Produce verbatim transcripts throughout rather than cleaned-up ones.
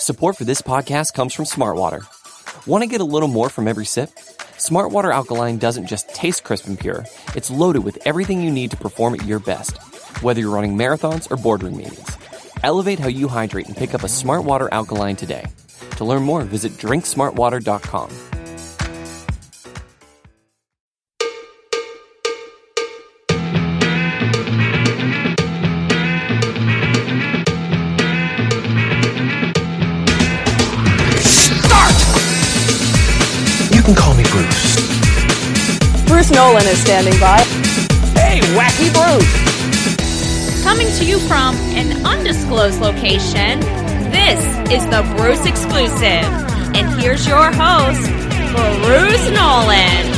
Support for this podcast comes from Smartwater. Want to get a little more from every sip? Smartwater Alkaline doesn't just taste crisp and pure, it's loaded with everything you need to perform at your best, whether you're running marathons or boardroom meetings. Elevate how you hydrate and pick up a Smartwater Alkaline today. To learn more, visit drink smartwater dot com. You can call me Bruce. Bruce Nolan is standing by. Hey, Wacky Bruce! Coming to you from an undisclosed location, this is the Bruce Exclusive. And here's your host, Bruce Nolan.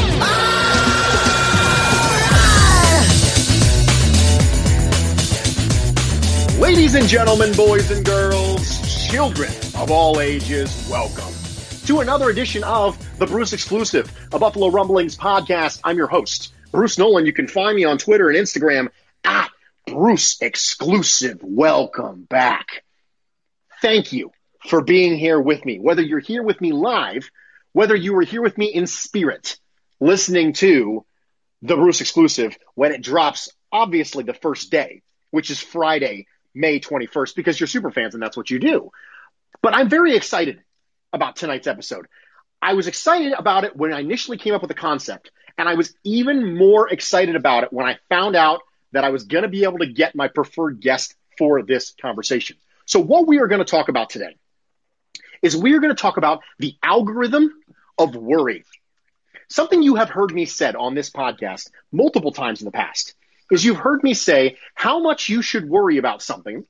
Ladies and gentlemen, boys and girls, children of all ages, welcome to another edition of the Bruce Exclusive, a Buffalo Rumblings podcast. I'm your host, Bruce Nolan. You can find me on Twitter and Instagram at Bruce Exclusive. Welcome back. Thank you for being here with me. Whether you're here with me live, whether you were here with me in spirit, listening to the Bruce Exclusive when it drops, obviously the first day, which is Friday, May twenty-first, because you're super fans and that's what you do. But I'm very excited about tonight's episode. I was excited about it when I initially came up with the concept, and I was even more excited about it when I found out that I was going to be able to get my preferred guest for this conversation. So what we are going to talk about today is we are going to talk about the algorithm of worry. Something you have heard me said on this podcast multiple times in the past is you've heard me say how much you should worry about something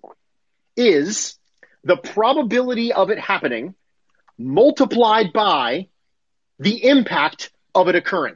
is the probability of it happening multiplied by the impact of it occurring.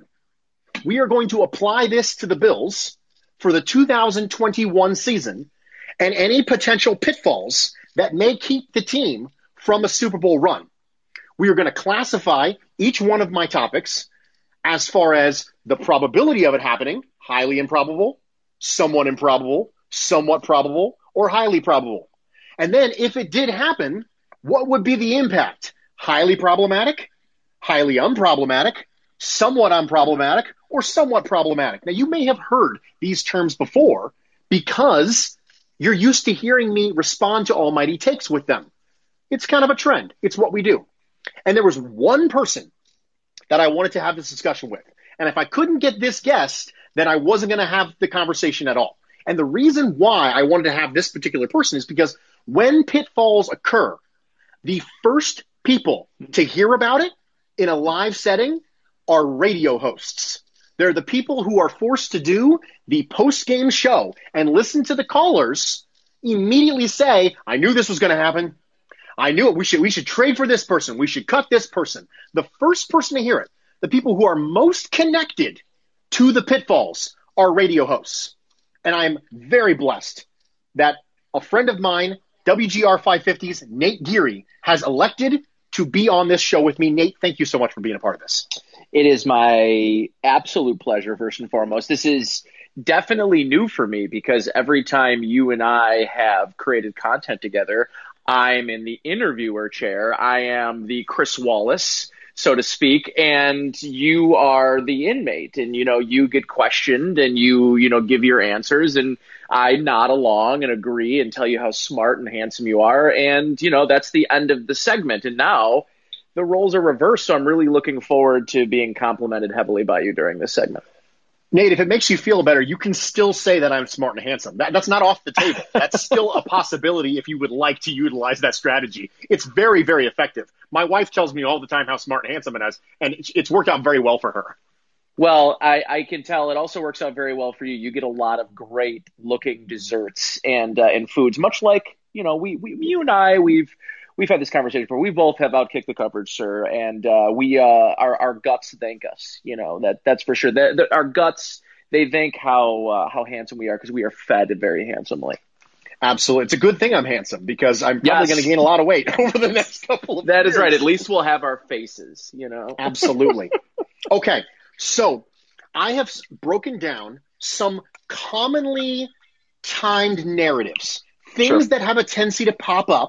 We are going to apply this to the Bills for the two thousand twenty-one season and any potential pitfalls that may keep the team from a Super Bowl run. We are going to classify each one of my topics as far as the probability of it happening, highly improbable, somewhat improbable, somewhat probable, or highly probable. And then if it did happen, what would be the impact? Highly problematic, highly unproblematic, somewhat unproblematic, or somewhat problematic. Now, you may have heard these terms before because you're used to hearing me respond to Almighty Takes with them. It's kind of a trend. It's what we do. And there was one person that I wanted to have this discussion with. And if I couldn't get this guest, then I wasn't going to have the conversation at all. And the reason why I wanted to have this particular person is because when pitfalls occur, the first people to hear about it in a live setting are radio hosts. They're the people who are forced to do the post-game show and listen to the callers immediately say, I knew this was going to happen. I knew it. We should, we should trade for this person. We should cut this person. The first person to hear it, the people who are most connected to the pitfalls are radio hosts. And I'm very blessed that a friend of mine, W G R five fifty's Nate Geary, has elected to be on this show with me. Nate, thank you so much for being a part of this. It is my absolute pleasure, first and foremost. This is definitely new for me because every time you and I have created content together, I'm in the interviewer chair. I am the Chris Wallace, so to speak, and you are the inmate. And, you know, you get questioned and you, you know, give your answers, and I nod along and agree and tell you how smart and handsome you are. And, you know, that's the end of the segment. And now the roles are reversed. So I'm really looking forward to being complimented heavily by you during this segment. Nate, if it makes you feel better, you can still say that I'm smart and handsome. That, that's not off the table. That's still a possibility if you would like to utilize that strategy. It's very, very effective. My wife tells me all the time how smart and handsome it is, and it's, it's worked out very well for her. Well, I, I can tell it also works out very well for you. You get a lot of great looking desserts and uh, and foods, much like, you know, we, we you and I, we've we've had this conversation before. We both have outkicked the coverage, sir, and uh, we uh, our our guts thank us. You know, that that's for sure. The, the, our guts, they thank how uh, how handsome we are because we are fed very handsomely. Absolutely. It's a good thing I'm handsome because I'm probably Yes. going to gain a lot of weight over the next couple of That years. is right. At least we'll have our faces, you know. Absolutely. Okay. So I have broken down some commonly timed narratives, things Sure. that have a tendency to pop up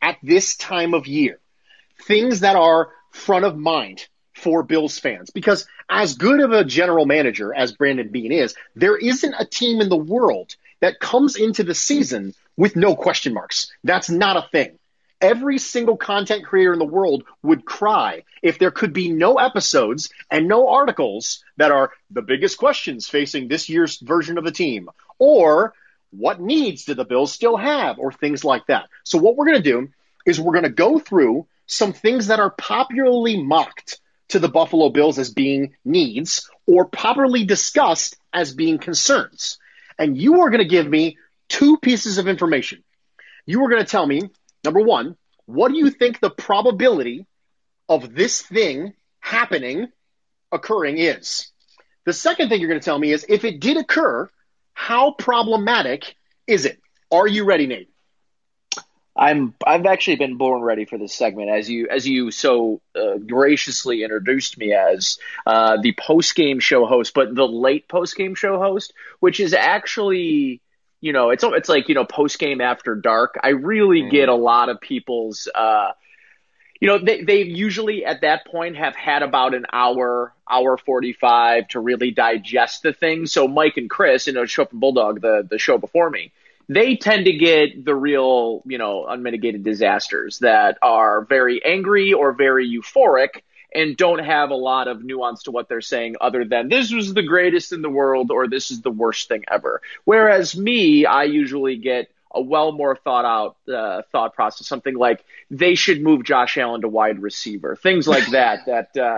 at this time of year, things that are front of mind for Bills fans. Because as good of a general manager as Brandon Beane is, there isn't a team in the world that comes into the season with no question marks. That's not a thing. Every single content creator in the world would cry if there could be no episodes and no articles that are the biggest questions facing this year's version of the team, or what needs do the Bills still have, or things like that. So what we're going to do is we're going to go through some things that are popularly mocked to the Buffalo Bills as being needs, or popularly discussed as being concerns. And you are going to give me two pieces of information. You are going to tell me, number one, what do you think the probability of this thing happening, occurring is? The second thing you're going to tell me is, if it did occur, how problematic is it? Are you ready, Nate? I'm. I've actually been born ready for this segment, as you as you so uh, graciously introduced me as uh, the post game show host, but the late post game show host, which is actually, you know, it's it's like, you know, post game after dark. I really mm. get a lot of people's, uh, you know, they they usually at that point have had about an hour, hour forty-five to really digest the thing. So Mike and Chris, you know, Show Up and Bulldog, the the show before me, they tend to get the real, you know, unmitigated disasters that are very angry or very euphoric and don't have a lot of nuance to what they're saying other than this was the greatest in the world or this is the worst thing ever. Whereas me, I usually get a well more thought out uh, thought process, something like they should move Josh Allen to wide receiver, things like that. that uh,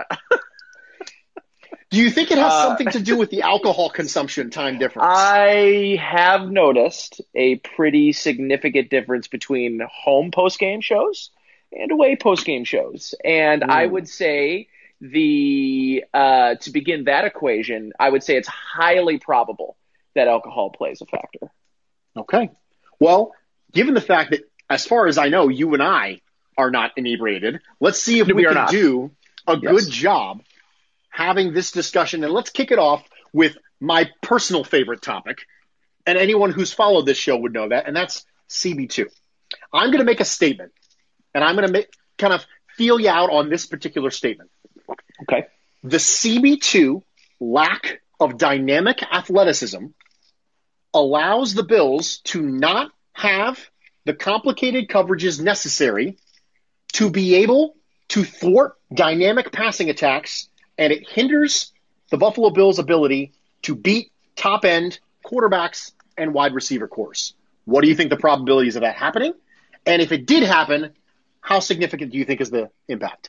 Do you think it has uh, something to do with the alcohol consumption time difference? I have noticed a pretty significant difference between home post-game shows and away post-game shows. And mm. I would say the uh, to begin that equation, I would say it's highly probable that alcohol plays a factor. Okay. Well, given the fact that, as far as I know, you and I are not inebriated, let's see if we, we can not. do a yes. good job having this discussion. And let's kick it off with my personal favorite topic. And anyone who's followed this show would know that, and that's C B two. I'm going to make a statement, and I'm going to make, kind of feel you out on this particular statement. Okay. The C B two lack of dynamic athleticism allows the Bills to not have the complicated coverages necessary to be able to thwart dynamic passing attacks, and it hinders the Buffalo Bills' ability to beat top-end quarterbacks and wide receiver cores. What do you think the probabilities of that happening? And if it did happen, how significant do you think is the impact?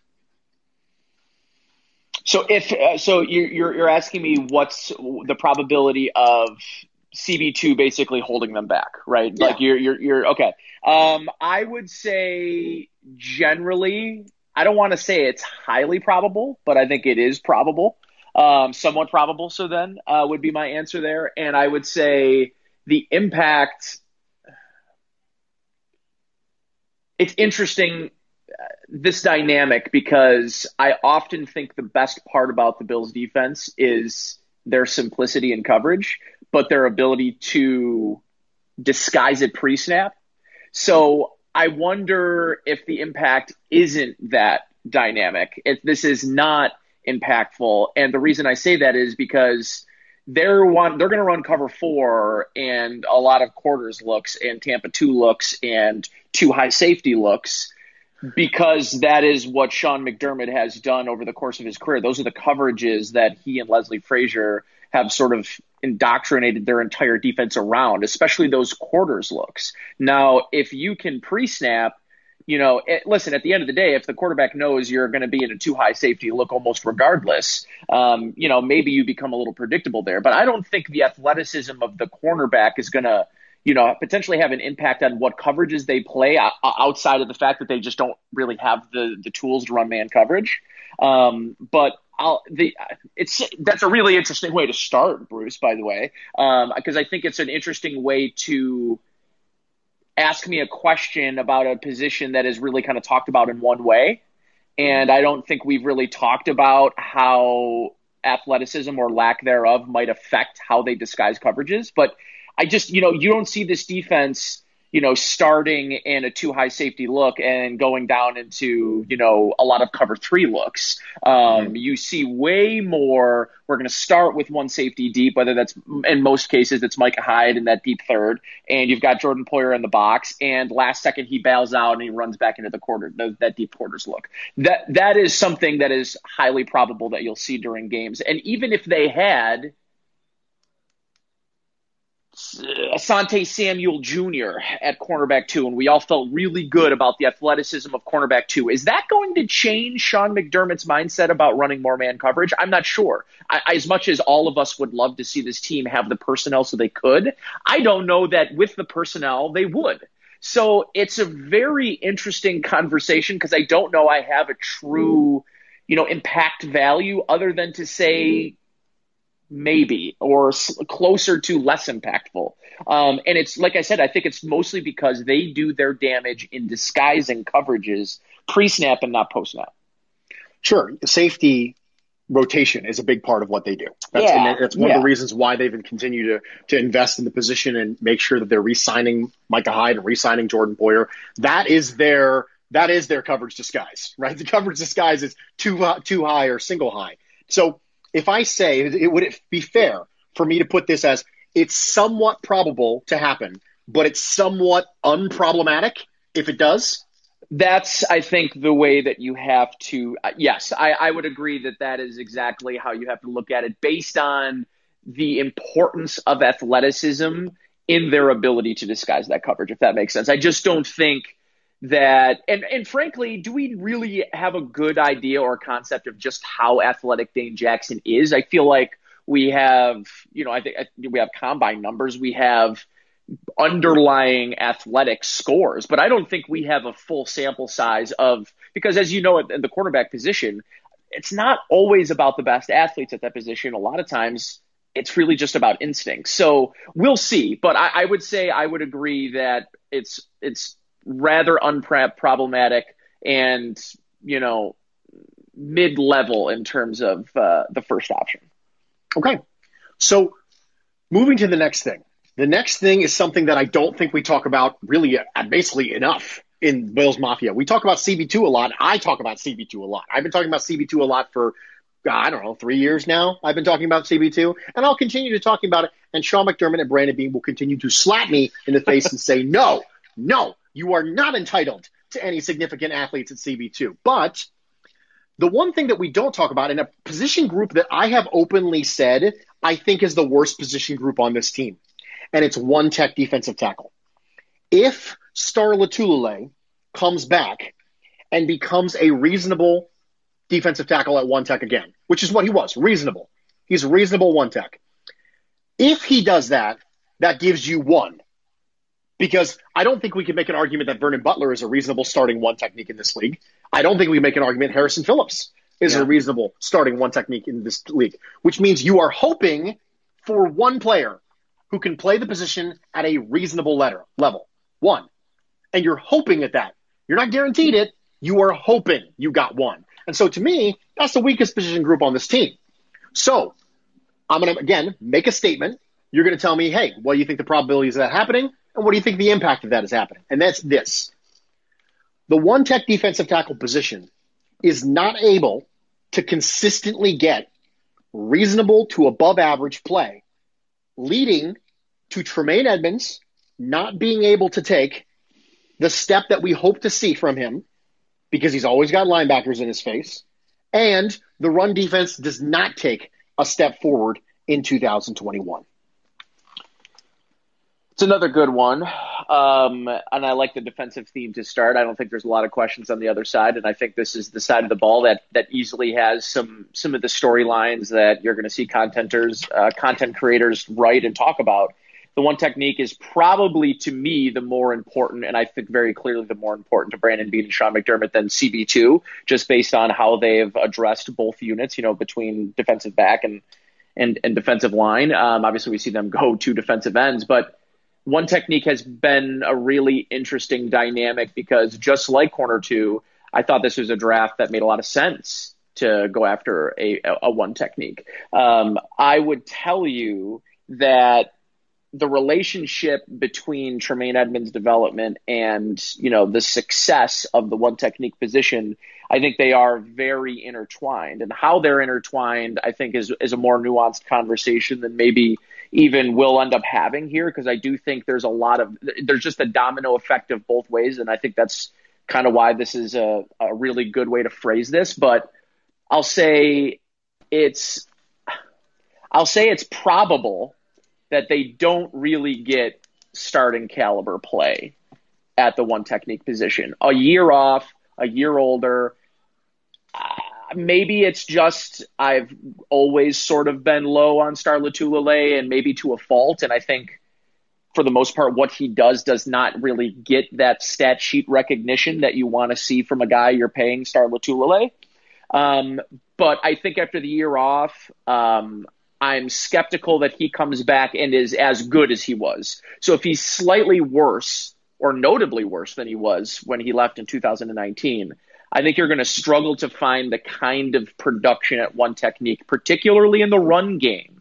So if uh, so, you're, you're you're asking me what's the probability of C B two basically holding them back, right? Yeah. Like you're you're you're okay. Um, I would say generally, I don't want to say it's highly probable, but I think it is probable, um, somewhat probable. So then uh, would be my answer there, and I would say the impact. It's interesting, uh, this dynamic, because I often think the best part about the Bills defense is their simplicity in coverage, but their ability to disguise it pre-snap. So I wonder if the impact isn't that dynamic, if this is not impactful. And the reason I say that is because they're one, they're going to run cover four and a lot of quarters looks and Tampa two looks and two high safety looks, because that is what Sean McDermott has done over the course of his career. Those are the coverages that he and Leslie Frazier have sort of indoctrinated their entire defense around, especially those quarters looks. Now, if you can pre-snap, you know, it, listen, at the end of the day, if the quarterback knows you're going to be in a too high safety look almost regardless, um, you know, maybe you become a little predictable there. But I don't think the athleticism of the cornerback is going to, you know, potentially have an impact on what coverages they play outside of the fact that they just don't really have the, the tools to run man coverage. Um, but I'll, the, it's, that's a really interesting way to start, Bruce, by the way, um, because I think it's an interesting way to ask me a question about a position that is really kind of talked about in one way. And I don't think we've really talked about how athleticism or lack thereof might affect how they disguise coverages. But I just, you know, you don't see this defense, you you know, starting in a two high safety look and going down into, you know, a lot of cover three looks. Um, mm-hmm. You see way more. We're going to start with one safety deep, whether that's in most cases, it's Micah Hyde in that deep third. And you've got Jordan Poyer in the box. And last second he bails out and he runs back into the quarter, that deep quarters look. That, that is something that is highly probable that you'll see during games. And even if they had Asante Samuel Junior at cornerback two, and we all felt really good about the athleticism of cornerback two. Is that going to change Sean McDermott's mindset about running more man coverage? I'm not sure. I, as much as all of us would love to see this team have the personnel so they could, I don't know that with the personnel they would. So it's a very interesting conversation because I don't know I have a true, you know, impact value other than to say maybe, or closer to less impactful. Um, and it's, like I said, I think it's mostly because they do their damage in disguising coverages pre-snap and not post-snap. Sure. Safety rotation is a big part of what they do. That's, yeah, and that's one yeah. of the reasons why they've continued to, to invest in the position and make sure that they're re-signing Micah Hyde and re-signing Jordan Poyer. That is their, that is their coverage disguise, right? The coverage disguise is too, uh, too high or single high. So, if I say, it, would it be fair for me to put this as it's somewhat probable to happen, but it's somewhat unproblematic if it does? That's, I think, the way that you have to uh, – yes, I, I would agree that that is exactly how you have to look at it based on the importance of athleticism in their ability to disguise that coverage, if that makes sense. I just don't think – that, and, and frankly, do we really have a good idea or concept of just how athletic Dane Jackson is? I feel like we have, you know, I think we have combine numbers, we have underlying athletic scores, but I don't think we have a full sample size of, because as you know, in the quarterback position, it's not always about the best athletes at that position. A lot of times it's really just about instinct. So we'll see, but I, I would say I would agree that it's, it's, rather unproblematic and, you know, mid-level in terms of uh, the first option. Okay. So moving to the next thing. The next thing is something that I don't think we talk about really uh, basically enough in Bills Mafia. We talk about C B two a lot. I talk about C B two a lot. I've been talking about C B two a lot for, I don't know, three years now. I've been talking about C B two, and I'll continue to talking about it. And Sean McDermott and Brandon Beane will continue to slap me in the face and say, no, no, you are not entitled to any significant athletes at C B two. But the one thing that we don't talk about in a position group that I have openly said I think is the worst position group on this team, and it's one tech defensive tackle. If Star Lotulelei comes back and becomes a reasonable defensive tackle at one tech again, which is what he was, reasonable. He's a reasonable one tech. If he does that, that gives you one. Because I don't think we can make an argument that Vernon Butler is a reasonable starting one technique in this league. I don't think we can make an argument Harrison Phillips is yeah. a reasonable starting one technique in this league, which means you are hoping for one player who can play the position at a reasonable letter, level. One. And you're hoping at that. You're not guaranteed it. You are hoping you got one. And so to me, that's the weakest position group on this team. So I'm going to, again, make a statement. You're going to tell me, hey, what do you think the probabilities of that happening? And what do you think the impact of that is happening? And that's this. The one tech defensive tackle position is not able to consistently get reasonable to above average play, leading to Tremaine Edmunds not being able to take the step that we hope to see from him because he's always got linebackers in his face, and the run defense does not take a step forward in two thousand twenty-one. It's another good one, um, and I like the defensive theme to start. I don't think there's a lot of questions on the other side, and I think this is the side of the ball that that easily has some some of the storylines that you're going to see contenters, uh, content creators write and talk about. The one technique is probably, to me, the more important, and I think very clearly the more important to Brandon Beane and Sean McDermott than C B two, just based on how they've addressed both units, you know, between defensive back and and, and defensive line. Um, obviously, we see them go to defensive ends, but one technique has been a really interesting dynamic because just like corner two, I thought this was a draft that made a lot of sense to go after a, a one technique. Um, I would tell you that the relationship between Tremaine Edmunds' development and, you know, the success of the one technique position, I think they are very intertwined. And how they're intertwined, I think, is, is a more nuanced conversation than maybe even we'll end up having here, because I do think there's a lot of, there's just a domino effect of both ways. And I think that's kind of why this is a, a really good way to phrase this. But I'll say it's, I'll say it's probable that they don't really get starting caliber play at the one technique position. A year off, a year older. Uh, maybe it's just I've always sort of been low on Star Lotulelei, and maybe to a fault. And I think for the most part, what he does does not really get that stat sheet recognition that you want to see from a guy you're paying Star Lotulelei. Um, but I think after the year off, um, I'm skeptical that he comes back and is as good as he was. So if he's slightly worse or notably worse than he was when he left in two thousand nineteen, I think you're going to struggle to find the kind of production at one technique, particularly in the run game,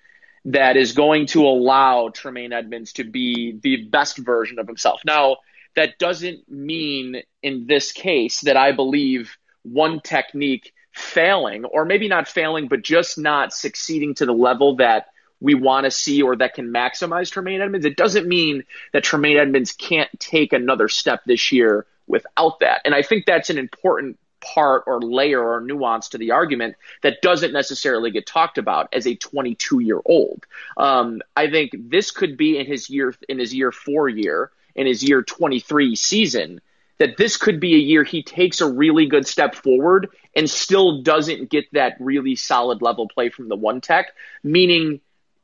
that is going to allow Tremaine Edmunds to be the best version of himself. Now, that doesn't mean in this case that I believe one technique failing, or maybe not failing, but just not succeeding to the level that we want to see or that can maximize Tremaine Edmunds. It doesn't mean that Tremaine Edmunds can't take another step this year without that. And I think that's an important part or layer or nuance to the argument that doesn't necessarily get talked about as a twenty-two-year-old. Um, I think this could be in his year, in his year four year, in his year twenty-three season, that this could be a year he takes a really good step forward and still doesn't get that really solid level play from the one tech, meaning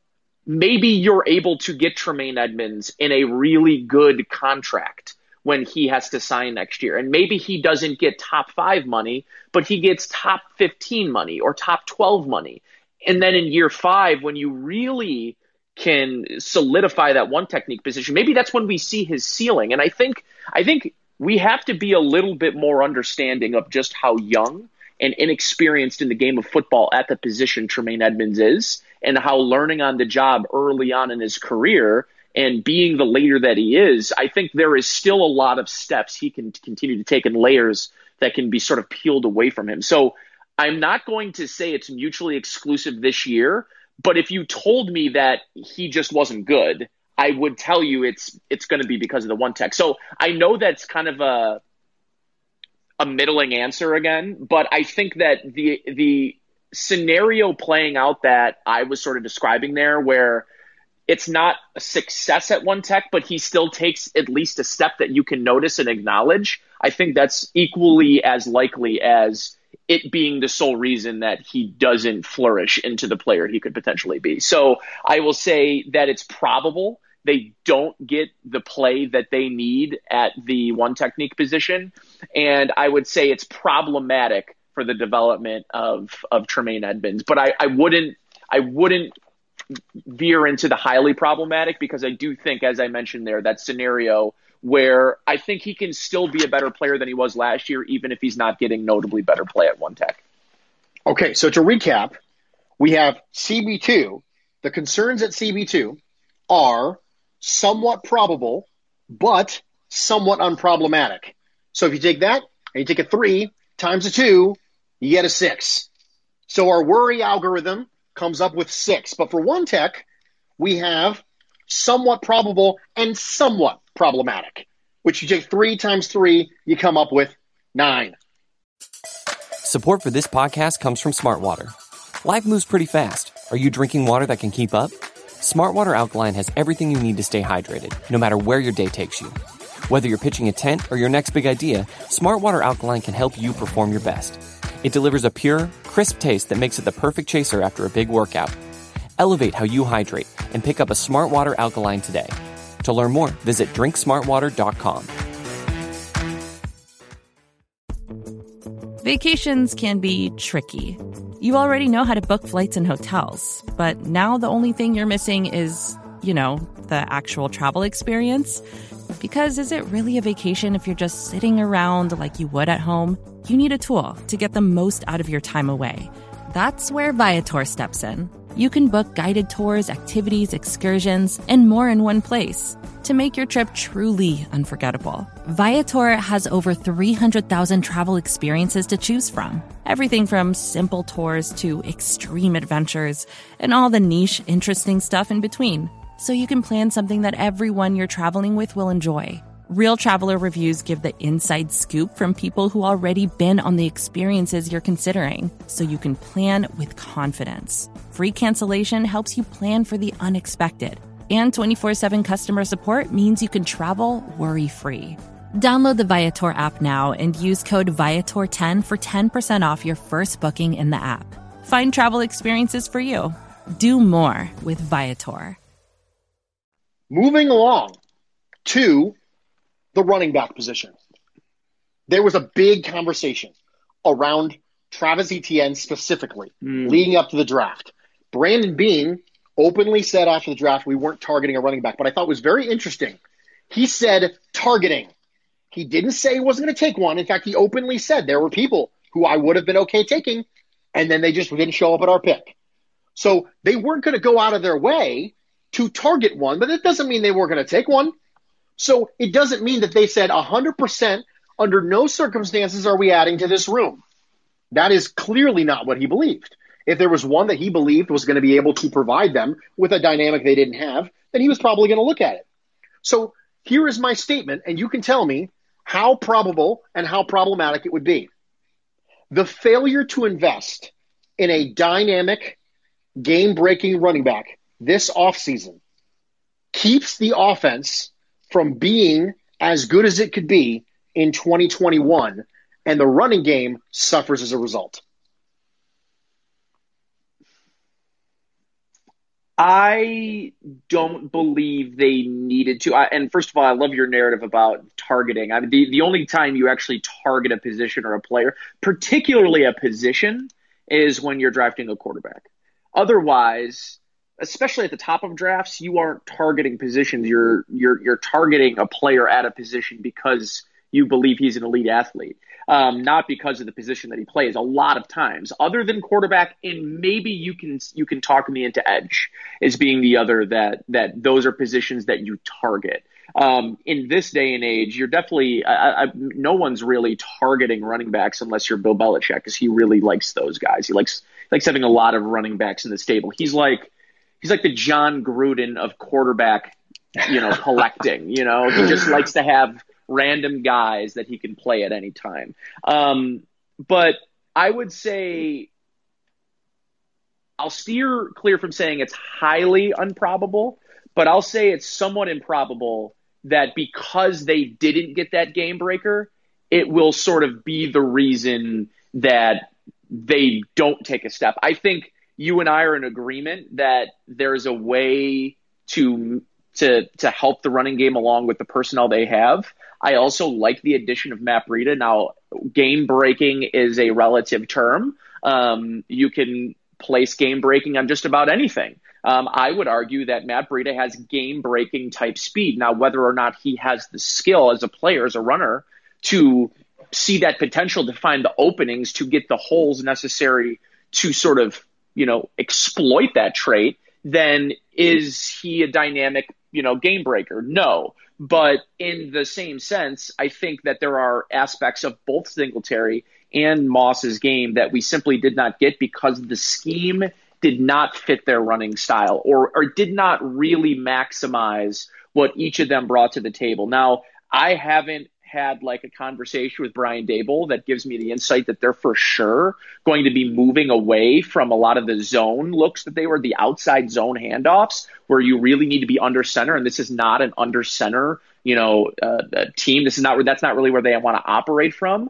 maybe you're able to get Tremaine Edmunds in a really good contract when he has to sign next year. And maybe he doesn't get top five money, but he gets top fifteen money or top twelve money. And then in year five, when you really can solidify that one technique position, maybe that's when we see his ceiling. And I think, I think, we have to be a little bit more understanding of just how young and inexperienced in the game of football at the position Tremaine Edmunds is, and how learning on the job early on in his career and being the leader that he is, I think there is still a lot of steps he can continue to take and layers that can be sort of peeled away from him. So I'm not going to say it's mutually exclusive this year, but if you told me that he just wasn't good, I would tell you it's it's going to be because of the one tech. So I know that's kind of a a middling answer again, but I think that the the scenario playing out that I was sort of describing there, where it's not a success at one tech, but he still takes at least a step that you can notice and acknowledge, I think that's equally as likely as it being the sole reason that he doesn't flourish into the player he could potentially be. So I will say that it's probable they don't get the play that they need at the one technique position. And I would say it's problematic for the development of, of Tremaine Edmunds. But I, I wouldn't I wouldn't veer into the highly problematic, because I do think, as I mentioned there, that scenario where I think he can still be a better player than he was last year, even if he's not getting notably better play at one tech. Okay, so to recap, we have C B two. The concerns at C B two are somewhat probable, but somewhat unproblematic. So if you take that and you take a three times a two, you get a six. So our worry algorithm comes up with six. But for one tech, we have somewhat probable and somewhat problematic, which you take three times three, you come up with nine. Support for this podcast comes from Smart Water. Life moves pretty fast. Are you drinking water that can keep up? Smart Water Alkaline has everything you need to stay hydrated, no matter where your day takes you. Whether you're pitching a tent or your next big idea, Smart Water Alkaline can help you perform your best. It delivers a pure, crisp taste that makes it the perfect chaser after a big workout. Elevate how you hydrate and pick up a Smart Water Alkaline today. To learn more, visit drink smart water dot com. Vacations can be tricky. You already know how to book flights and hotels, but now the only thing you're missing is, you know, the actual travel experience. Because is it really a vacation if you're just sitting around like you would at home? You need a tool to get the most out of your time away. That's where Viator steps in. You can book guided tours, activities, excursions, and more in one place to make your trip truly unforgettable. Viator has over three hundred thousand travel experiences to choose from. Everything from simple tours to extreme adventures and all the niche, interesting stuff in between. So you can plan something that everyone you're traveling with will enjoy. Real traveler reviews give the inside scoop from people who already been on the experiences you're considering, so you can plan with confidence. Free cancellation helps you plan for the unexpected. And twenty-four seven customer support means you can travel worry-free. Download the Viator app now and use code Viator ten for ten percent off your first booking in the app. Find travel experiences for you. Do more with Viator. Moving along to the running back position. There was a big conversation around Travis Etienne specifically, mm. leading up to the draft. Brandon Beane openly said after the draft we weren't targeting a running back, but I thought it was very interesting. He said targeting. He didn't say he wasn't going to take one. In fact, he openly said there were people who I would have been okay taking, and then they just didn't show up at our pick. So they weren't going to go out of their way to target one, but it doesn't mean they weren't going to take one. So it doesn't mean that they said one hundred percent under no circumstances are we adding to this room. That is clearly not what he believed. If there was one that he believed was going to be able to provide them with a dynamic they didn't have, then he was probably going to look at it. So here is my statement, and you can tell me how probable and how problematic it would be. The failure to invest in a dynamic, game-breaking running back this offseason keeps the offense from being as good as it could be in twenty twenty-one, and the running game suffers as a result. I don't believe they needed to. I, and first of all, I love your narrative about targeting. I mean, the, the only time you actually target a position or a player, particularly a position, is when you're drafting a quarterback. Otherwise, especially at the top of drafts, you aren't targeting positions. You're you're you're targeting a player at a position because you believe he's an elite athlete, um, not because of the position that he plays. A lot of times, other than quarterback, and maybe you can you can talk me into edge as being the other that that those are positions that you target. Um, in this day and age, you're definitely I, I, no one's really targeting running backs unless you're Bill Belichick, because he really likes those guys. He likes likes having a lot of running backs in the stable. He's like He's like the John Gruden of quarterback, you know, collecting. You know, he just likes to have random guys that he can play at any time. Um, but I would say I'll steer clear from saying it's highly improbable, but I'll say it's somewhat improbable that because they didn't get that game breaker, it will sort of be the reason that they don't take a step. I think you and I are in agreement that there's a way to to to help the running game along with the personnel they have. I also like the addition of Matt Breida. Now, game breaking is a relative term. Um, you can place game breaking on just about anything. Um, I would argue that Matt Breida has game breaking type speed. Now, whether or not he has the skill as a player, as a runner, to see that potential, to find the openings, to get the holes necessary to sort of, you know, exploit that trait, then is he a dynamic, you know, game breaker? No. But in the same sense, I think that there are aspects of both Singletary and Moss's game that we simply did not get because the scheme did not fit their running style, or, or did not really maximize what each of them brought to the table. Now, I haven't had like a conversation with Brian Daboll that gives me the insight that they're for sure going to be moving away from a lot of the zone looks that they were, the outside zone handoffs where you really need to be under center. And this is not an under center, you know, uh, team. This is not, that's not really where they want to operate from.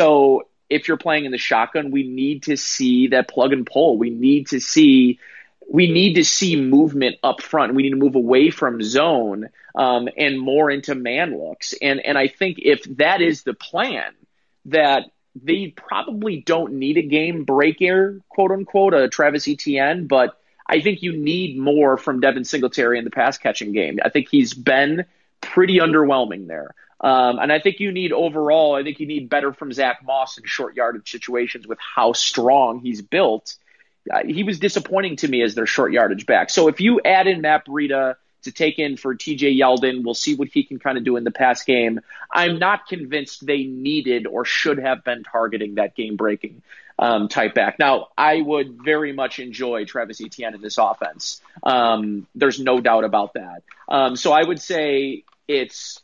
So if you're playing in the shotgun, we need to see that plug and pull. We need to see We need to see movement up front. We need to move away from zone um, and more into man looks. And and I think if that is the plan, that they probably don't need a game breaker, quote unquote, a Travis Etienne, but I think you need more from Devin Singletary in the pass catching game. I think he's been pretty underwhelming there. Um, and I think you need overall, I think you need better from Zach Moss in short yardage situations with how strong he's built. uh, he was disappointing to me as their short yardage back. So if you add in Matt Breida to take in for T J Yeldon, we'll see what he can kind of do in the pass game. I'm not convinced they needed or should have been targeting that game-breaking um, type back. Now, I would very much enjoy Travis Etienne in this offense. Um, there's no doubt about that. Um, so I would say it's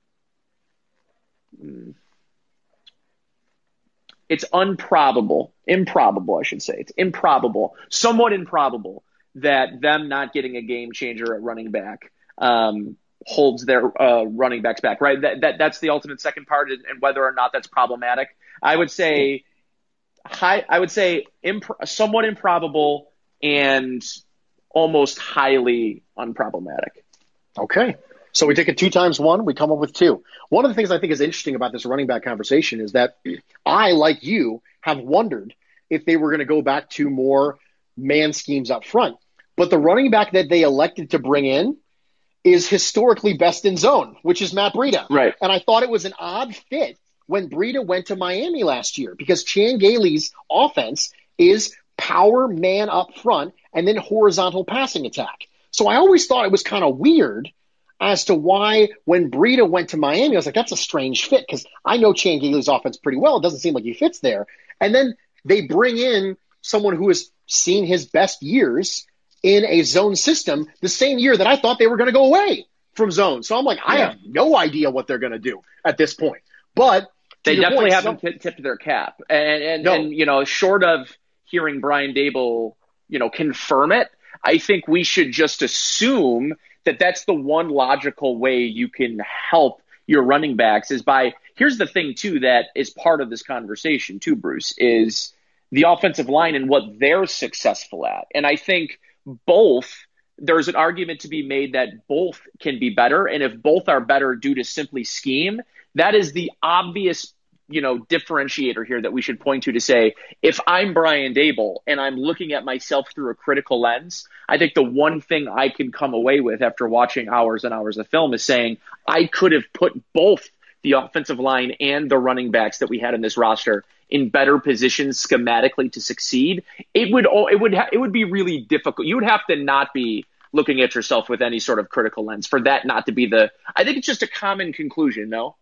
it's improbable, improbable, I should say. It's improbable, somewhat improbable that them not getting a game changer at running back um, holds their uh, running backs back, right? That, that That's the ultimate second part, and whether or not that's problematic. I would say high. I would say imp- somewhat improbable and almost highly unproblematic. Okay. So we take it two times one, we come up with two. One of the things I think is interesting about this running back conversation is that I, like you, have wondered if they were going to go back to more man schemes up front. But the running back that they elected to bring in is historically best in zone, which is Matt Breida. Right. And I thought it was an odd fit when Breida went to Miami last year because Chan Gailey's offense is power man up front and then horizontal passing attack. So I always thought it was kind of weird as to why when Breida went to Miami, I was like, that's a strange fit because I know Chan Gailey's offense pretty well. It doesn't seem like he fits there. And then they bring in someone who has seen his best years in a zone system the same year that I thought they were going to go away from zone. So I'm like, I Yeah. have no idea what they're going to do at this point. But They definitely point, haven't some- t- tipped their cap. And, and, No. and, you know, short of hearing Brian Daboll, you know, confirm it, I think we should just assume that that's the one logical way you can help your running backs is by, here's the thing too, that is part of this conversation too, Bruce, is the offensive line and what they're successful at. And I think both, there's an argument to be made that both can be better. And if both are better due to simply scheme, that is the obvious, you know, differentiator here that we should point to to say, if I'm Brian Daboll and I'm looking at myself through a critical lens, I think the one thing I can come away with after watching hours and hours of film is saying I could have put both the offensive line and the running backs that we had in this roster in better positions schematically to succeed. It would, it would, ha- it would be really difficult. You would have to not be looking at yourself with any sort of critical lens for that not to be the, I think it's just a common conclusion, no?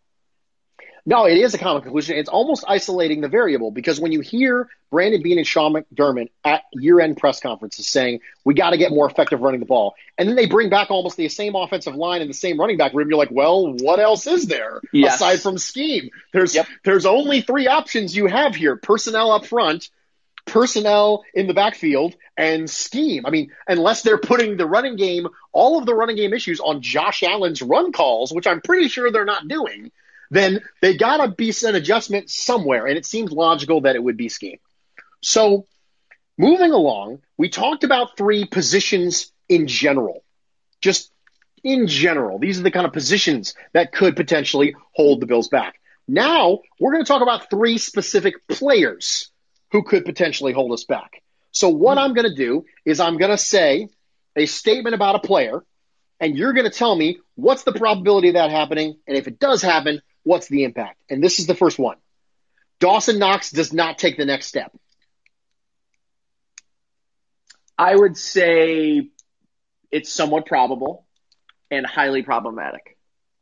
No, it is a common conclusion. It's almost isolating the variable because when you hear Brandon Beane and Sean McDermott at year-end press conferences saying, we got to get more effective running the ball, and then they bring back almost the same offensive line and the same running back room, you're like, well, what else is there Yes. aside from scheme? There's Yep. there's only three options you have here. Personnel up front, personnel in the backfield, and scheme. I mean, unless they're putting the running game, all of the running game issues on Josh Allen's run calls, which I'm pretty sure they're not doing, then they got to be an adjustment somewhere, and it seems logical that it would be scheme. So moving along, we talked about three positions in general, just in general. These are the kind of positions that could potentially hold the Bills back. Now we're going to talk about three specific players who could potentially hold us back. So what I'm going to do is I'm going to say a statement about a player, and you're going to tell me what's the probability of that happening, and if it does happen, what's the impact? And this is the first one. Dawson Knox does not take the next step. I would say it's somewhat probable and highly problematic.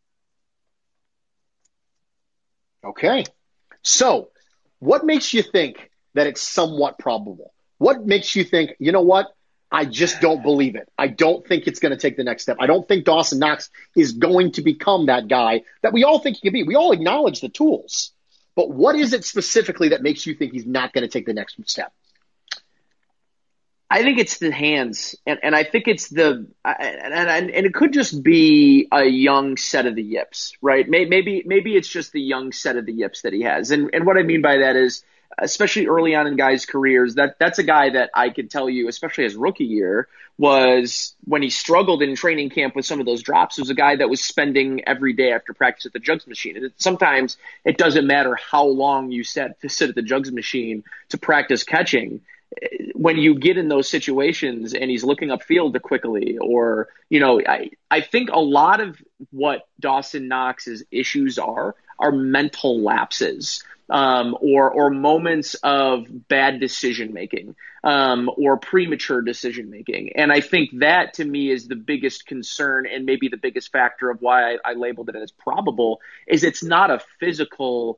Okay. So what makes you think that it's somewhat probable? What makes you think, you know what? I just don't believe it. I don't think it's going to take the next step. I don't think Dawson Knox is going to become that guy that we all think he can be. We all acknowledge the tools. But what is it specifically that makes you think he's not going to take the next step? I think it's the hands, and, and I think it's the and, and and it could just be a young set of the yips, right? Maybe maybe it's just the young set of the yips that he has, and and what I mean by that is, especially early on in guys' careers, that that's a guy that I could tell you, especially his rookie year, was when he struggled in training camp with some of those drops, was a guy that was spending every day after practice at the jugs machine. And it, sometimes it doesn't matter how long you set to sit at the jugs machine to practice catching. When you get in those situations and he's looking upfield quickly, or, you know, I, I think a lot of what Dawson Knox's issues are, are mental lapses. um, or or moments of bad decision making, um, or premature decision making. And I think that to me is the biggest concern, and maybe the biggest factor of why I, I labeled it as probable, is it's not a physical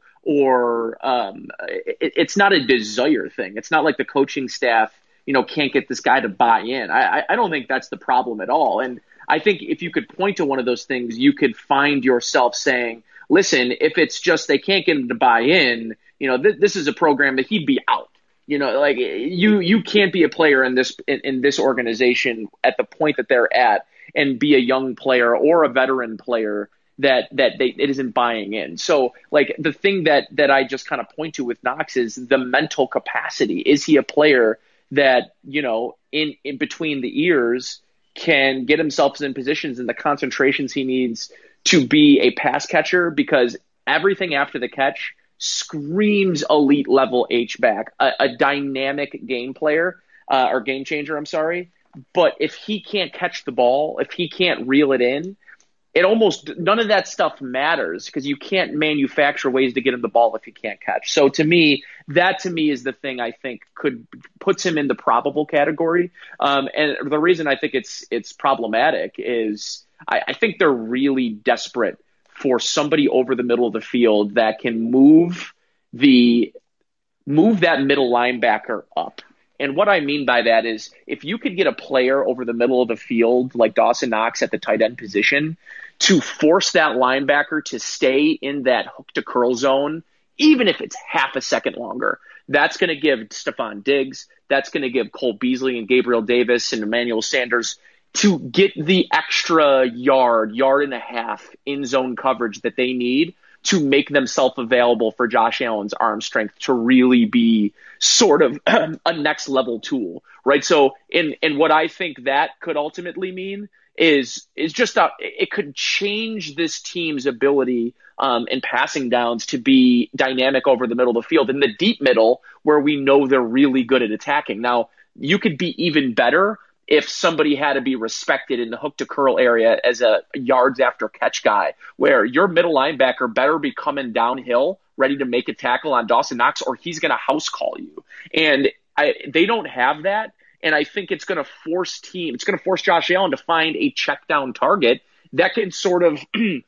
or um, it, it's not a desire thing. It's not like the coaching staff, you know, can't get this guy to buy in. I, I don't think that's the problem at all. And I think if you could point to one of those things, you could find yourself saying, listen, if it's just they can't get him to buy in, you know, th- this is a program that he'd be out. You know, like you you can't be a player in this in, in this organization at the point that they're at and be a young player or a veteran player that that they it isn't buying in. So like the thing that that I just kind of point to with Knox is the mental capacity. Is he a player that, you know, in, in between the ears can get himself in positions and the concentrations he needs to be a pass catcher? Because everything after the catch screams elite level H-back, a, a dynamic game player uh, or game changer, I'm sorry. But if he can't catch the ball, if he can't reel it in, it almost none of that stuff matters because you can't manufacture ways to get him the ball if he can't catch. So to me, that to me is the thing I think could puts him in the probable category. Um, and the reason I think it's it's problematic is I, I think they're really desperate for somebody over the middle of the field that can move the move that middle linebacker up. And what I mean by that is if you could get a player over the middle of the field like Dawson Knox at the tight end position to force that linebacker to stay in that hook to curl zone, even if it's half a second longer, that's going to give Stephon Diggs, that's going to give Cole Beasley and Gabriel Davis and Emmanuel Sanders to get the extra yard, yard and a half in zone coverage that they need to make themselves available for Josh Allen's arm strength to really be sort of a next level tool, right? So in, in what I think that could ultimately mean is, is just, a, it could change this team's ability um, in passing downs to be dynamic over the middle of the field in the deep middle where we know they're really good at attacking. Now you could be even better if somebody had to be respected in the hook to curl area as a yards after catch guy, where your middle linebacker better be coming downhill, ready to make a tackle on Dawson Knox, or he's going to house call you. And I, they don't have that. And I think it's going to force team, it's going to force Josh Allen to find a check down target that can sort of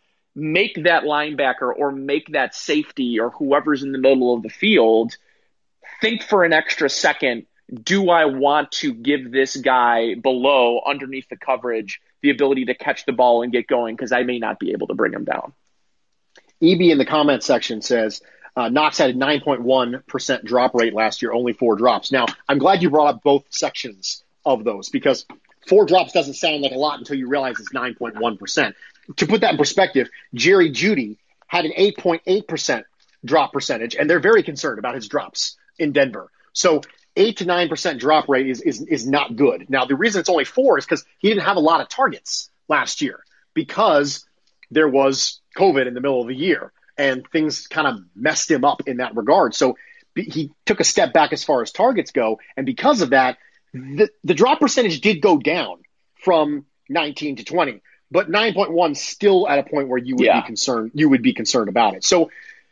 make that linebacker or make that safety or whoever's in the middle of the field think for an extra second. Do I want to give this guy below, underneath the coverage, the ability to catch the ball and get going because I may not be able to bring him down? E B in the comment section says, uh, Knox had a nine point one percent drop rate last year, only four drops. Now, I'm glad you brought up both sections of those because four drops doesn't sound like a lot until you realize it's nine point one percent. To put that in perspective, Jerry Jeudy had an eight point eight percent drop percentage, and they're very concerned about his drops in Denver. So eight to nine percent drop rate is, is, is not good. Now, the reason it's only four is because he didn't have a lot of targets last year because there was COVID in the middle of the year and things kind of messed him up in that regard. So he took a step back as far as targets go. And because of that, the, the drop percentage did go down from nineteen to twenty, but nine point one still at a point where you would yeah. be concerned, you would be concerned about it. So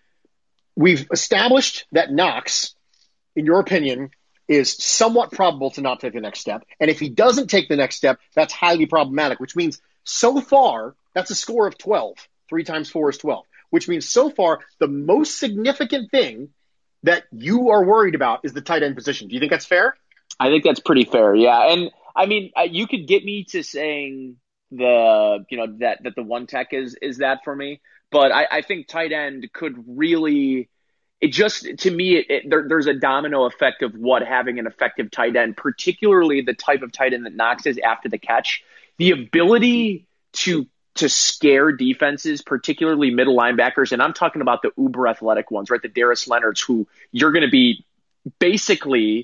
we've established that Knox, in your opinion, is somewhat probable to not take the next step. And if he doesn't take the next step, that's highly problematic, which means so far, that's a score of twelve. Three times four is twelve, which means so far the most significant thing that you are worried about is the tight end position. Do you think that's fair? I think that's pretty fair, yeah. And I mean, you could get me to saying the, you know, that, that the one tech is, is that for me. But I, I think tight end could really... It just, to me, it, it, there, there's a domino effect of what having an effective tight end, particularly the type of tight end that Knox is after the catch, the ability to to scare defenses, particularly middle linebackers, and I'm talking about the uber athletic ones, right? The Darius Leonards, who you're going to be basically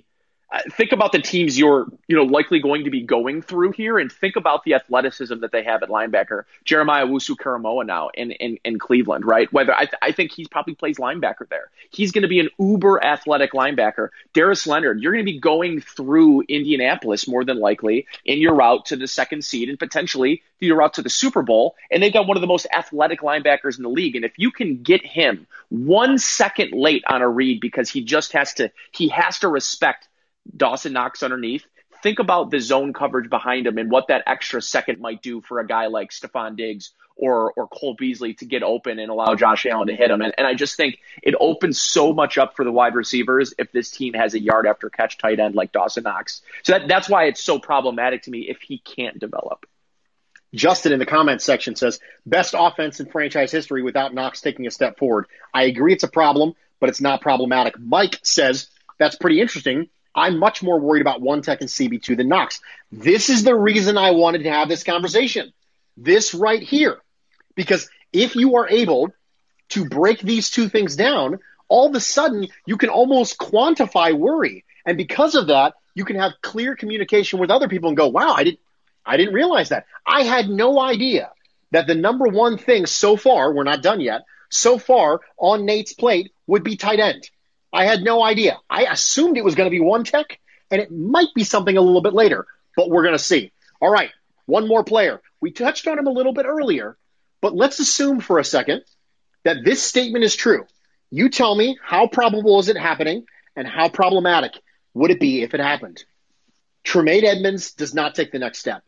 uh, think about the teams you're, you know, likely going to be going through here, and think about the athleticism that they have at linebacker. Jeremiah Owusu-Koramoah now in, in, in Cleveland, right? Whether I, th- I think he probably plays linebacker there. He's going to be an uber athletic linebacker. Darius Leonard, you're going to be going through Indianapolis more than likely in your route to the second seed and potentially your route to the Super Bowl. And they've got one of the most athletic linebackers in the league. And if you can get him one second late on a read because he just has to, he has to respect Dawson Knox underneath, think about the zone coverage behind him and what that extra second might do for a guy like Stephon Diggs or or Cole Beasley to get open and allow Josh Allen to hit him. And, and I just think it opens so much up for the wide receivers if this team has a yard after catch tight end like Dawson Knox. So that, that's why it's so problematic to me if he can't develop. Justin in the comments section says, best offense in franchise history without Knox taking a step forward. I agree it's a problem, but it's not problematic. Mike says, that's pretty interesting. I'm much more worried about One Tech and C B two than Knox. This is the reason I wanted to have this conversation. This right here. Because if you are able to break these two things down, all of a sudden you can almost quantify worry. And because of that, you can have clear communication with other people and go, wow, I didn't, I didn't realize that. I had no idea that the number one thing so far, we're not done yet, so far on Nate's plate would be tight end. I had no idea. I assumed it was going to be One Tech, and it might be something a little bit later, but we're going to see. All right, one more player. We touched on him a little bit earlier, but let's assume for a second that this statement is true. You tell me, how probable is it happening, and how problematic would it be if it happened? Tremaine Edmunds does not take the next step.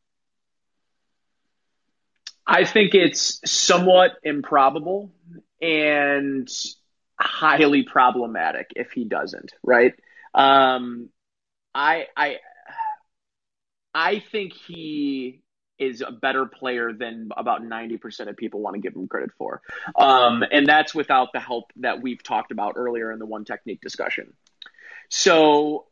I think it's somewhat improbable and highly problematic if he doesn't, right? Um, I, I, I think he is a better player than about ninety percent of people want to give him credit for. Um, and that's without the help that we've talked about earlier in the one technique discussion. So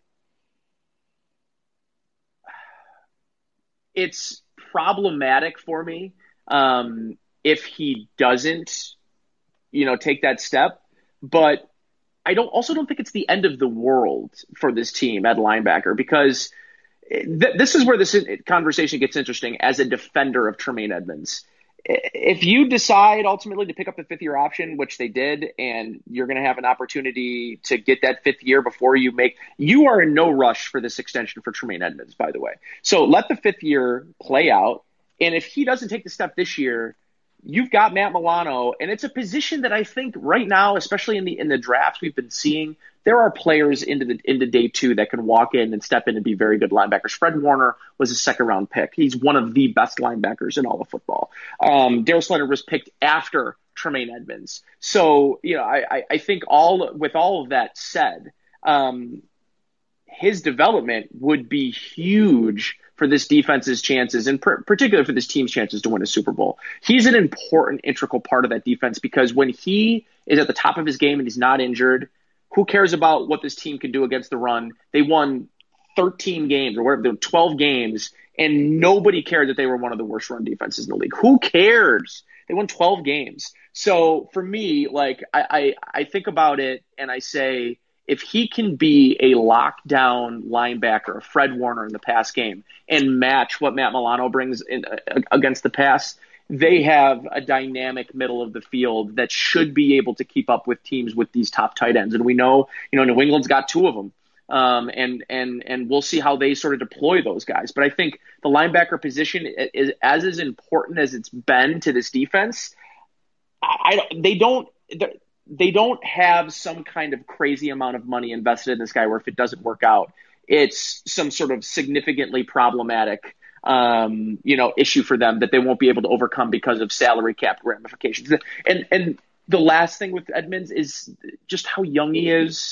it's problematic for me um, if he doesn't, you know, take that step. But I don't also don't think it's the end of the world for this team at linebacker, because th- this is where this conversation gets interesting as a defender of Tremaine Edmunds. If you decide ultimately to pick up the fifth year option, which they did, and you're going to have an opportunity to get that fifth year before you make, you are in no rush for this extension for Tremaine Edmunds, by the way. So let the fifth year play out. And if he doesn't take the step this year, you've got Matt Milano, and it's a position that I think right now, especially in the in the drafts we've been seeing, there are players into the into day two that can walk in and step in and be very good linebackers. Fred Warner was a second round pick. He's one of the best linebackers in all of football. Um, Darius Leonard was picked after Tremaine Edmunds. So, you know, I, I think all with all of that said, um, his development would be huge for this defense's chances, and per- particularly for this team's chances to win a Super Bowl. He's an important, integral part of that defense, because when he is at the top of his game and he's not injured, who cares about what this team can do against the run? They won thirteen games or whatever, twelve games, and nobody cared that they were one of the worst run defenses in the league. Who cares? They won twelve games. So for me, like I, I, I think about it and I say, if he can be a lockdown linebacker, a Fred Warner in the pass game, and match what Matt Milano brings in, uh, against the pass, they have a dynamic middle of the field that should be able to keep up with teams with these top tight ends. And we know, you know, New England's got two of them. Um, and, and, and we'll see how they sort of deploy those guys. But I think the linebacker position is as, as important as it's been to this defense. I, I they don't, they don't have some kind of crazy amount of money invested in this guy where if it doesn't work out, it's some sort of significantly problematic, um, you know, issue for them that they won't be able to overcome because of salary cap ramifications. And, and the last thing with Edmunds is just how young he is,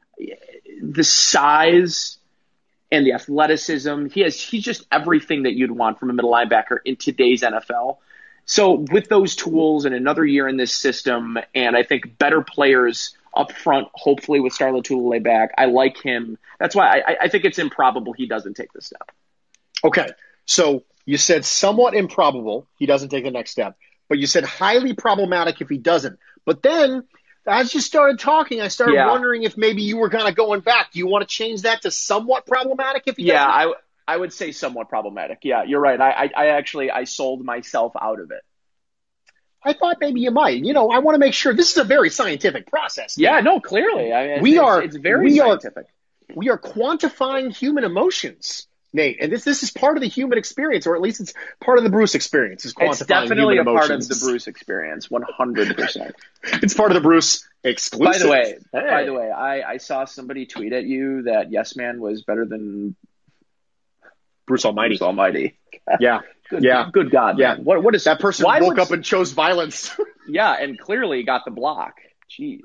the size and the athleticism. He has, he's just everything that you'd want from a middle linebacker in today's N F L. So with those tools and another year in this system, and I think better players up front, hopefully with Star Lotulelei back, I like him. That's why I, I think it's improbable he doesn't take the step. Okay, so you said somewhat improbable he doesn't take the next step, but you said highly problematic if he doesn't. But then as you started talking, I started Yeah. wondering if maybe you were kind of going back. Do you want to change that to somewhat problematic? If he Yeah, doesn't? I I would say somewhat problematic. Yeah, you're right. I, I I actually I sold myself out of it. I thought maybe you might. You know, I want to make sure this is a very scientific process. Yeah, no, clearly. I mean, We it's, are- it's very we are- scientific. We are quantifying human emotions, Nate, and this this is part of the human experience, or at least it's part of the Bruce experience. Is quantifying It's definitely a human part of emotions. the Bruce experience, one hundred percent. It's part of the Bruce exclusive. By the way, Hey. by the way, I, I saw somebody tweet at you that Yes Man was better than Bruce Almighty. Bruce Almighty. Yeah, Good, yeah, good God, yeah. man. What what is That person why woke would- up and chose violence. Yeah, and clearly got the block. Jeez.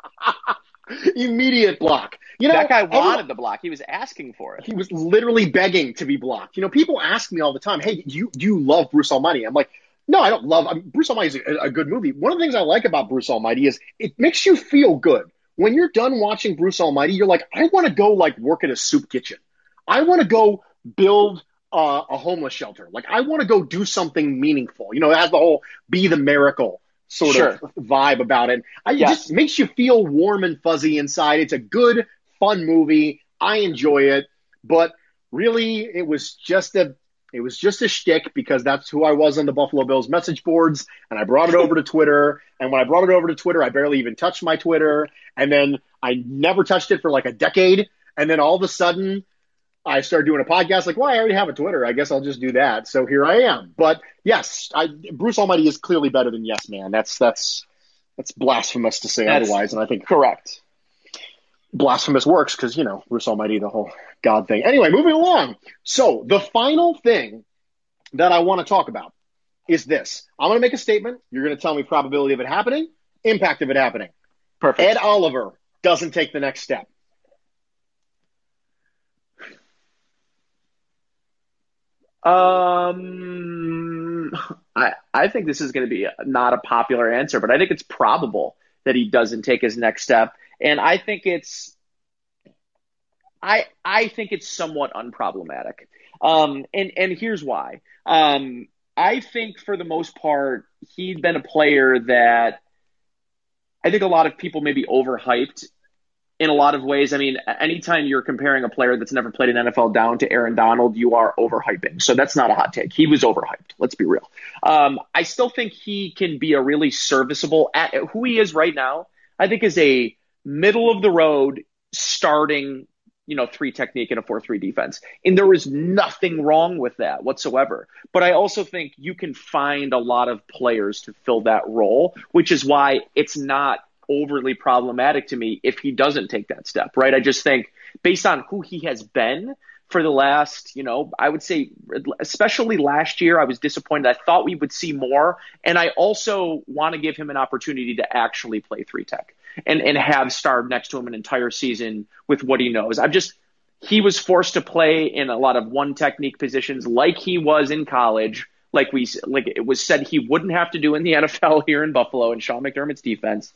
Immediate block. You know, That guy everyone- wanted the block. He was asking for it. He was literally begging to be blocked. You know, people ask me all the time, "Hey, do you do you love Bruce Almighty?" I'm like, "No, I don't love." I mean, Bruce Almighty is a, a good movie. One of the things I like about Bruce Almighty is it makes you feel good when you're done watching Bruce Almighty. You're like, I want to go like work at a soup kitchen. I want to go build uh, a homeless shelter. Like, I want to go do something meaningful. You know, it has the whole "be the miracle" sort Sure. of vibe about it. I, It Yes. just makes you feel warm and fuzzy inside. It's a good, fun movie. I enjoy it, but really, it was just a it was just a shtick because that's who I was on the Buffalo Bills message boards, and I brought it over to Twitter. And when I brought it over to Twitter, I barely even touched my Twitter, and then I never touched it for like a decade. And then all of a sudden, I started doing a podcast. Like, well, I already have a Twitter. I guess I'll just do that. So here I am. But yes, I, Bruce Almighty is clearly better than Yes Man. That's that's that's blasphemous to say That's otherwise. And I think Correct. blasphemous works because, you know, Bruce Almighty, the whole God thing. Anyway, moving along. So the final thing that I want to talk about is this. I'm going to make a statement. You're going to tell me probability of it happening, impact of it happening. Perfect. Ed Oliver doesn't take the next step. Um, I I think this is going to be not a popular answer, but I think it's probable that he doesn't take his next step, and I think it's I I think it's somewhat unproblematic. Um, and and here's why. Um, I think for the most part, he'd been a player that I think a lot of people maybe overhyped in a lot of ways. I mean, anytime you're comparing a player that's never played an N F L down to Aaron Donald, you are overhyping. So that's not a hot take. He was overhyped. Let's be real. Um, I still think he can be a really serviceable at who he is right now. I think is a middle of the road starting, you know, three technique in a four three defense. And there is nothing wrong with that whatsoever. But I also think you can find a lot of players to fill that role, which is why it's not overly problematic to me if he doesn't take that step, right? I just think based on who he has been for the last, you know, I would say, especially last year, I was disappointed. I thought we would see more. And I also want to give him an opportunity to actually play three tech and, and have starred next to him an entire season with what he knows. I'm just, he was forced to play in a lot of one technique positions like he was in college. Like we, like it was said he wouldn't have to do in the N F L here in Buffalo and Sean McDermott's defense.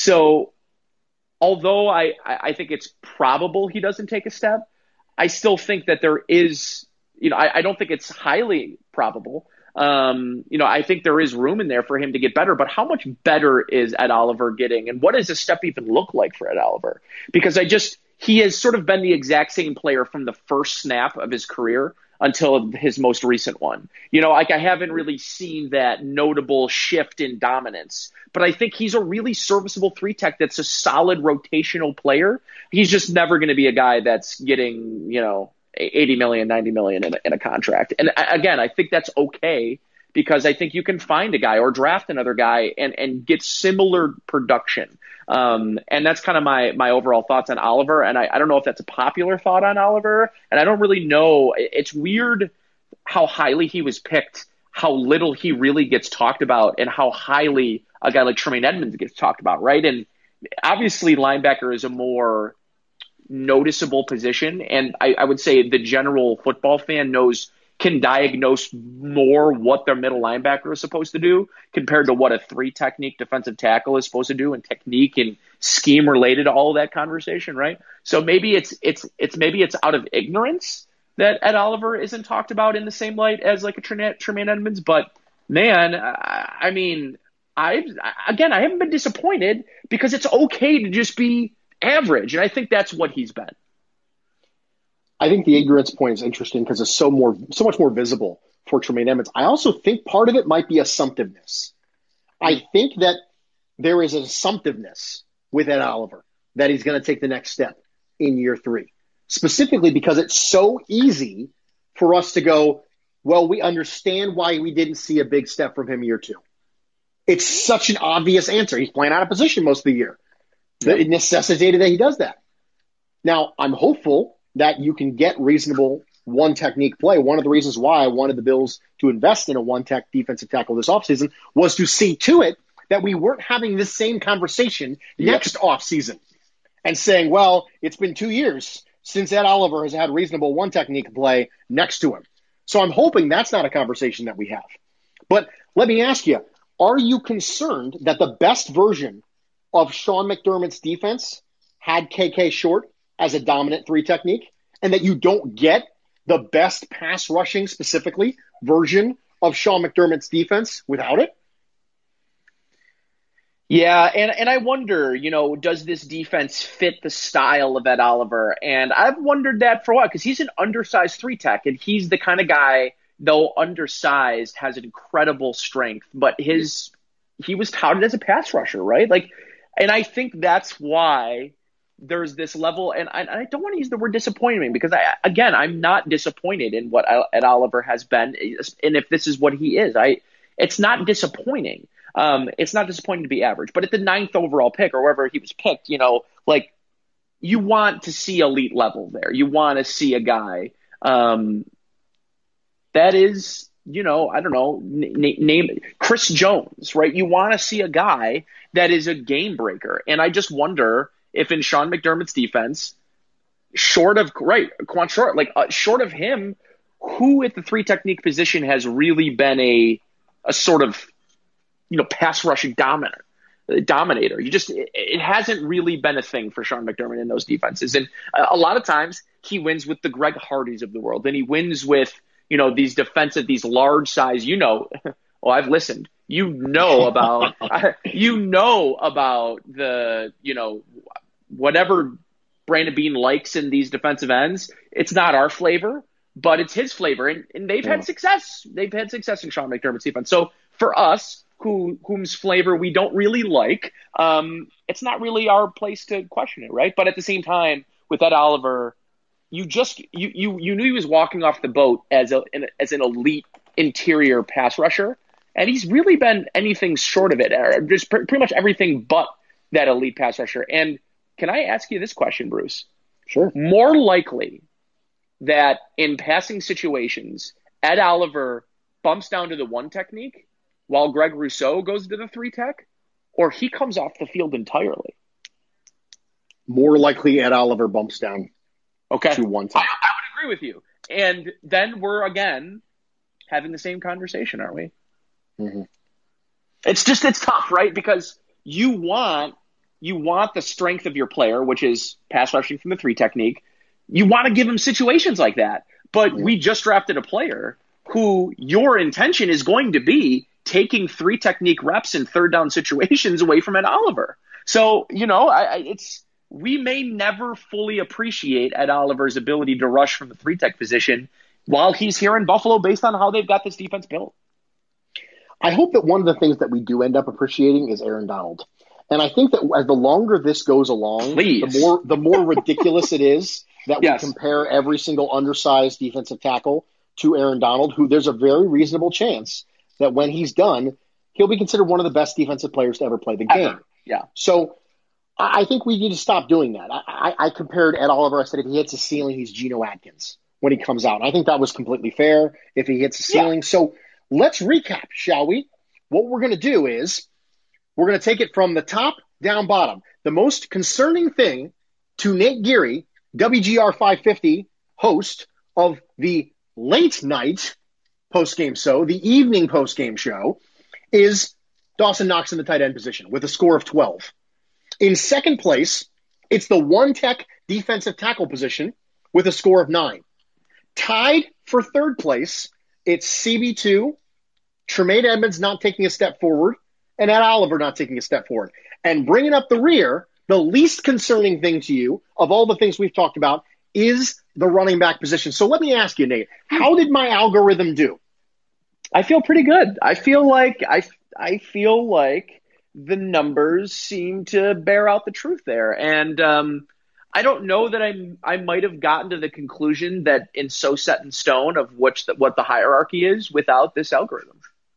So although I, I think it's probable he doesn't take a step, I still think that there is, you know, I, I don't think it's highly probable. Um, you know, I think there is room in there for him to get better, but how much better is Ed Oliver getting? And what does a step even look like for Ed Oliver? Because I just, he has sort of been the exact same player from the first snap of his career until his most recent one. You know, like I haven't really seen that notable shift in dominance, but I think he's a really serviceable three tech that's a solid rotational player. He's just never going to be a guy that's getting, you know, eighty million, ninety million in a, in a contract. And again, I think that's okay because I think you can find a guy or draft another guy and, and get similar production. Um, and that's kind of my, my overall thoughts on Oliver. And I, I don't know if that's a popular thought on Oliver. And I don't really know. It's weird how highly he was picked, how little he really gets talked about, and how highly a guy like Tremaine Edmonds gets talked about, right? And obviously linebacker is a more noticeable position. And I, I would say the general football fan knows can diagnose more what their middle linebacker is supposed to do compared to what a three technique defensive tackle is supposed to do, and technique and scheme related to all of that conversation, right? So maybe it's it's it's maybe it's out of ignorance that Ed Oliver isn't talked about in the same light as like a Tremaine Edmonds, but man, I, I mean, I again, I haven't been disappointed because it's okay to just be average, and I think that's what he's been. I think the ignorance point is interesting because it's so more, so much more visible for Tremaine Edmonds. I also think part of it might be assumptiveness. I think that there is an assumptiveness with Ed Oliver that he's going to take the next step in year three, specifically because it's so easy for us to go, well, we understand why we didn't see a big step from him year two. It's such an obvious answer. He's playing out of position most of the year. Yep. It necessitated that he does that. Now, I'm hopeful that you can get reasonable one-technique play. One of the reasons why I wanted the Bills to invest in a one-tech defensive tackle this offseason was to see to it that we weren't having this same conversation yep. next offseason and saying, well, it's been two years since Ed Oliver has had reasonable one-technique play next to him. So I'm hoping that's not a conversation that we have. But let me ask you, are you concerned that the best version of Sean McDermott's defense had K K Short as a dominant three technique, and that you don't get the best pass rushing specifically version of Sean McDermott's defense without it? Yeah, and, and I wonder, you know, does this defense fit the style of Ed Oliver? And I've wondered that for a while because he's an undersized three tech, and he's the kind of guy, though undersized, has incredible strength, but his he was touted as a pass rusher, right? Like, and I think that's why there's this level, and I, I don't want to use the word disappointment because, I, again, I'm not disappointed in what Ed Oliver has been, and if this is what he is, I it's not disappointing. Um, it's not disappointing to be average, but at the ninth overall pick or wherever he was picked, you know, like you want to see elite level there. You want to see a guy um, that is, you know, I don't know, n- name Chris Jones, right? You want to see a guy that is a game breaker, and I just wonder if in Sean McDermott's defense, short of, right, Quan Short, like uh, short of him, who at the three technique position has really been a a sort of, you know, pass rushing dominator, dominator. You just, it, it hasn't really been a thing for Sean McDermott in those defenses. And a, a lot of times he wins with the Greg Hardys of the world. And he wins with, you know, these defensive, these large size, you know, oh, I've listened. You know about, you know about the, you know, whatever Brandon Beane likes in these defensive ends. It's not our flavor, but it's his flavor. And, and they've yeah. had success. They've had success in Sean McDermott's defense. So for us, who whom's flavor we don't really like, um, it's not really our place to question it, right? But at the same time, with Ed Oliver, you just you you you knew he was walking off the boat as a as an elite interior pass rusher. And he's really been anything short of it, or just pr- pretty much everything but that elite pass rusher. And can I ask you this question, Bruce? Sure. More likely that in passing situations, Ed Oliver bumps down to the one technique while Greg Rousseau goes to the three tech, or he comes off the field entirely? More likely Ed Oliver bumps down okay. to one tech. I, I would agree with you. And then we're, again, having the same conversation, aren't we? Mm-hmm. It's just, it's tough, right? Because you want, you want the strength of your player, which is pass rushing from the three technique. You want to give him situations like that. But yeah. we just drafted a player who your intention is going to be taking three technique reps in third down situations away from Ed Oliver. So, you know, I, I, it's, we may never fully appreciate Ed Oliver's ability to rush from the three tech position while he's here in Buffalo based on how they've got this defense built. I hope that one of the things that we do end up appreciating is Aaron Donald. And I think that as the longer this goes along, Please. the more the more ridiculous it is that yes. we compare every single undersized defensive tackle to Aaron Donald, who there's a very reasonable chance that when he's done, he'll be considered one of the best defensive players to ever play the game. Ever. Yeah. So I think we need to stop doing that. I, I, I compared Ed Oliver. I said if he hits a ceiling, he's Geno Atkins when he comes out. And I think that was completely fair if he hits a ceiling. Yeah. So let's recap, shall we? What we're going to do is we're going to take it from the top down bottom. The most concerning thing to Nate Geary, W G R five fifty host of the late night post-game show, the evening post-game show, is Dawson Knox in the tight end position with a score of twelve. In second place, it's the one-tech defensive tackle position with a score of nine. Tied for third place, it's C B two, Tremaine Edmonds not taking a step forward, and Ed Oliver not taking a step forward. And bringing up the rear, the least concerning thing to you of all the things we've talked about is the running back position. So let me ask you, Nate, how did my algorithm do? I feel pretty good. I feel like I, I feel like the numbers seem to bear out the truth there. And um, I don't know that I I might have gotten to the conclusion that in so set in stone of which the, what the hierarchy is without this algorithm.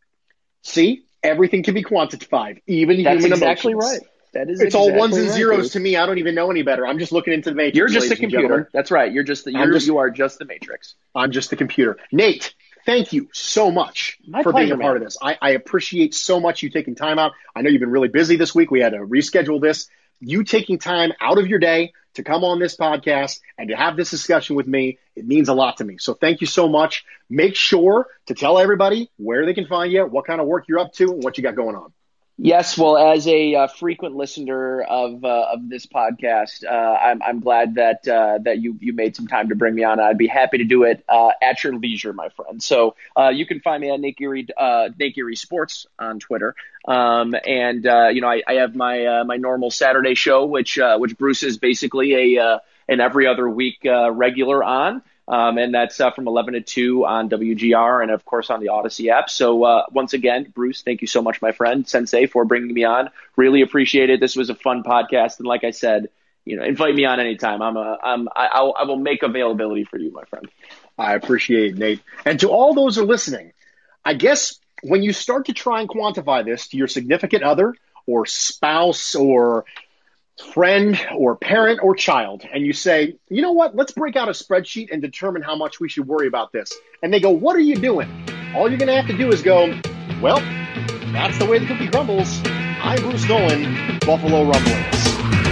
See, everything can be quantified, even That's human exactly emotions. right. That is it's exactly all ones and right, zeros dude. to me. I don't even know any better. I'm just looking into the matrix. You're just a ladies and computer. gentlemen. That's right. You're just the, you're, just- you are just the matrix. I'm just the computer. Nate, thank you so much My for pleasure, being a part man. of this. I, I appreciate so much you taking time out. I know you've been really busy this week. We had to reschedule this. You taking time out of your day to come on this podcast and to have this discussion with me, it means a lot to me. So thank you so much. Make sure to tell everybody where they can find you, what kind of work you're up to, and what you got going on. Yes, well, as a uh, frequent listener of uh, of this podcast, uh, I'm I'm glad that uh, that you you made some time to bring me on. I'd be happy to do it uh, at your leisure, my friend. So uh, you can find me at Nate Geary, uh, Nate Geary Sports on Twitter, um, and uh, you know I, I have my uh, my normal Saturday show, which uh, which Bruce is basically a uh, an every other week uh, regular on. Um, and that's uh, from eleven to two on W G R and, of course, on the Odyssey app. So uh, once again, Bruce, thank you so much, my friend, Sensei, for bringing me on. Really appreciate it. This was a fun podcast. And like I said, you know, invite me on anytime. I'm a, I'm, I, I'll, I will make availability for you, my friend. I appreciate it, Nate. And to all those who are listening, I guess when you start to try and quantify this to your significant other or spouse or friend or parent or child, and you say, you know what, let's break out a spreadsheet and determine how much we should worry about this. And they go, what are you doing? All you're going to have to do is go, well, that's the way the cookie crumbles. I'm Bruce Nolan, Buffalo Rumblings.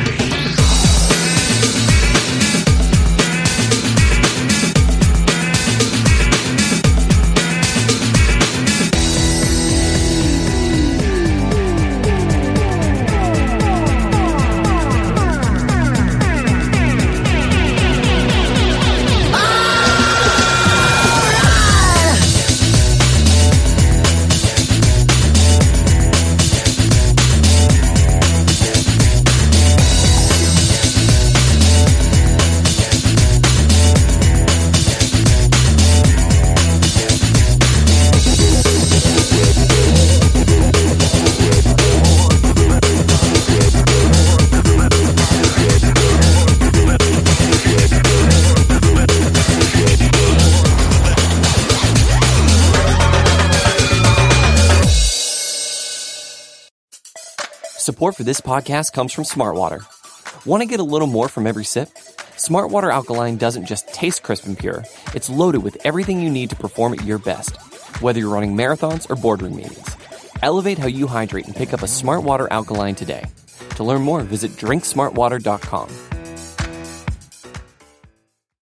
Support for this podcast comes from Smartwater. Want to get a little more from every sip? Smartwater Alkaline doesn't just taste crisp and pure, it's loaded with everything you need to perform at your best, whether you're running marathons or boardroom meetings. Elevate how you hydrate and pick up a Smartwater Alkaline today. To learn more, visit drink smart water dot com.